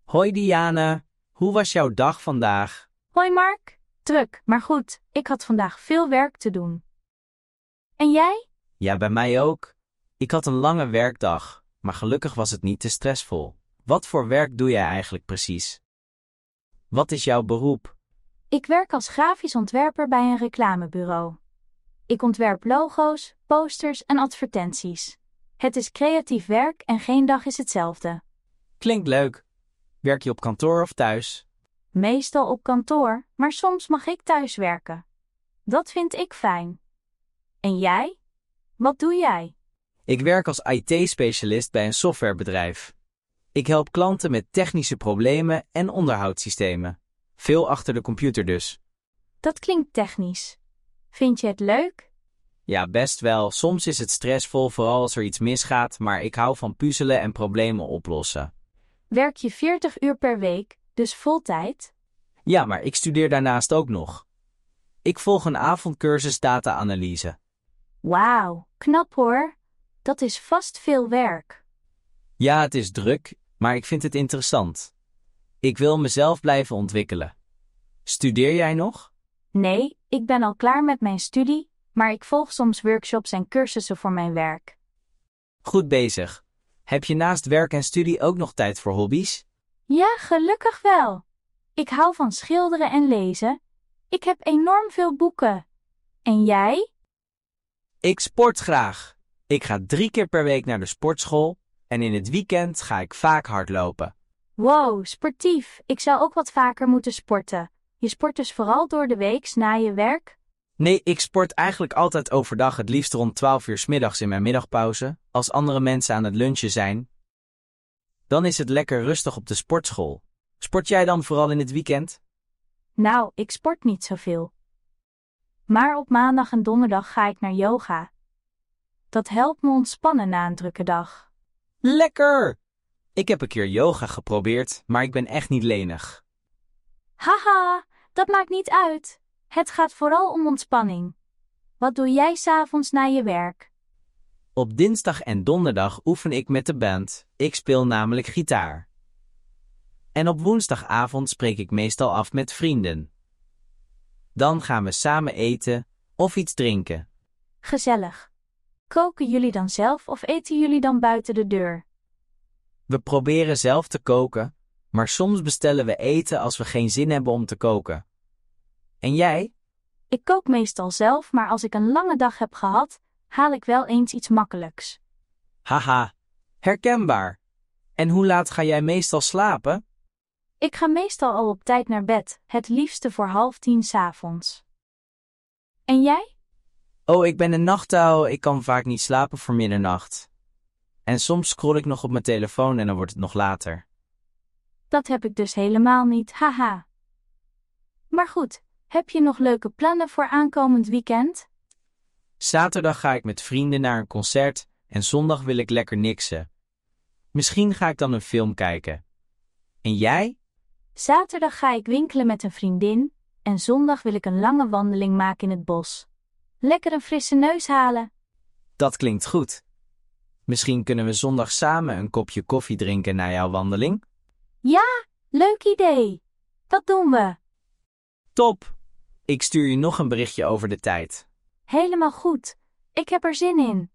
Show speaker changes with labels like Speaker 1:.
Speaker 1: Hoi Diane, hoe was jouw dag vandaag?
Speaker 2: Hoi Mark, druk, maar goed, ik had vandaag veel werk te doen. En jij?
Speaker 1: Ja, bij mij ook. Ik had een lange werkdag, maar gelukkig was het niet te stressvol. Wat voor werk doe jij eigenlijk precies? Wat is jouw beroep?
Speaker 2: Ik werk als grafisch ontwerper bij een reclamebureau. Ik ontwerp logo's, posters en advertenties. Het is creatief werk en geen dag is hetzelfde.
Speaker 1: Klinkt leuk. Werk je op kantoor of thuis?
Speaker 2: Meestal op kantoor, maar soms mag ik thuis werken. Dat vind ik fijn. En jij? Wat doe jij?
Speaker 1: Ik werk als IT-specialist bij een softwarebedrijf. Ik help klanten met technische problemen en onderhoudssystemen. Veel achter de computer dus.
Speaker 2: Dat klinkt technisch. Vind je het leuk?
Speaker 1: Ja, best wel. Soms is het stressvol, vooral als er iets misgaat, maar ik hou van puzzelen en problemen oplossen.
Speaker 2: Werk je 40 uur per week, dus voltijd?
Speaker 1: Ja, maar ik studeer daarnaast ook nog. Ik volg een avondcursus data-analyse.
Speaker 2: Wauw, knap hoor. Dat is vast veel werk.
Speaker 1: Ja, het is druk, maar ik vind het interessant. Ik wil mezelf blijven ontwikkelen. Studeer jij nog?
Speaker 2: Nee, ik ben al klaar met mijn studie, maar ik volg soms workshops en cursussen voor mijn werk.
Speaker 1: Goed bezig. Heb je naast werk en studie ook nog tijd voor hobby's?
Speaker 2: Ja, gelukkig wel. Ik hou van schilderen en lezen. Ik heb enorm veel boeken. En jij?
Speaker 1: Ik sport graag. Ik ga 3 keer per week naar de sportschool en in het weekend ga ik vaak hardlopen.
Speaker 2: Wow, sportief. Ik zou ook wat vaker moeten sporten. Je sport dus vooral door de week na je werk?
Speaker 1: Nee, ik sport eigenlijk altijd overdag, het liefst rond 12 uur 's middags in mijn middagpauze, als andere mensen aan het lunchen zijn. Dan is het lekker rustig op de sportschool. Sport jij dan vooral in het weekend?
Speaker 2: Nou, ik sport niet zoveel. Maar op maandag en donderdag ga ik naar yoga. Dat helpt me ontspannen na een drukke dag.
Speaker 1: Lekker! Ik heb een keer yoga geprobeerd, maar ik ben echt niet lenig.
Speaker 2: Haha, dat maakt niet uit. Het gaat vooral om ontspanning. Wat doe jij 's avonds na je werk?
Speaker 1: Op dinsdag en donderdag oefen ik met de band. Ik speel namelijk gitaar. En op woensdagavond spreek ik meestal af met vrienden. Dan gaan we samen eten of iets drinken.
Speaker 2: Gezellig. Koken jullie dan zelf of eten jullie dan buiten de deur?
Speaker 1: We proberen zelf te koken, maar soms bestellen we eten als we geen zin hebben om te koken. En jij?
Speaker 2: Ik kook meestal zelf, maar als ik een lange dag heb gehad, haal ik wel eens iets makkelijks.
Speaker 1: Haha, herkenbaar. En hoe laat ga jij meestal slapen?
Speaker 2: Ik ga meestal al op tijd naar bed, het liefste voor 9:30 's avonds. En jij?
Speaker 1: Oh, ik ben een nachtuil, ik kan vaak niet slapen voor middernacht. En soms scroll ik nog op mijn telefoon en dan wordt het nog later.
Speaker 2: Dat heb ik dus helemaal niet, haha. Maar goed, heb je nog leuke plannen voor aankomend weekend?
Speaker 1: Zaterdag ga ik met vrienden naar een concert en zondag wil ik lekker niksen. Misschien ga ik dan een film kijken. En jij?
Speaker 2: Zaterdag ga ik winkelen met een vriendin en zondag wil ik een lange wandeling maken in het bos. Lekker een frisse neus halen.
Speaker 1: Dat klinkt goed. Misschien kunnen we zondag samen een kopje koffie drinken na jouw wandeling?
Speaker 2: Ja, leuk idee. Dat doen we.
Speaker 1: Top! Ik stuur je nog een berichtje over de tijd.
Speaker 2: Helemaal goed. Ik heb er zin in.